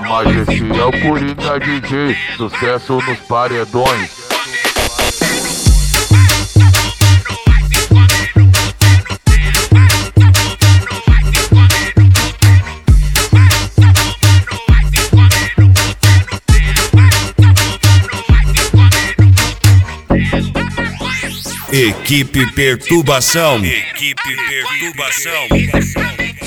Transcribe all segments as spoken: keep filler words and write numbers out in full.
Mas esse é o Coringa D J, sucesso nos paredões. Equipe Perturbação. Equipe Perturbação.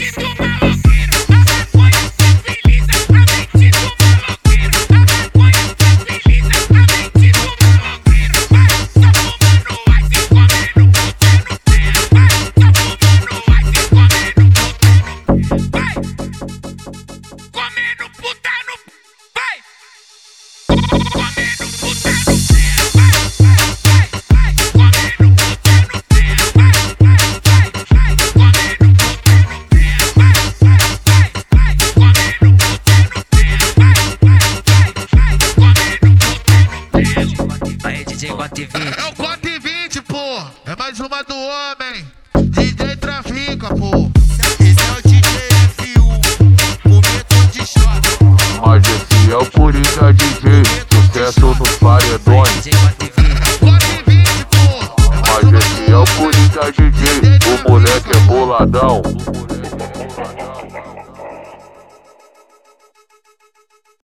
É o quatro e vinte, pô. É mais uma do homem. D J Trafica, pô. Esse é o D J F U, momento de choque. Mas esse é o Coringa D J, sucesso nos paredões. quatro e vinte, pô. Mas esse é o Coringa D J, o moleque é boladão.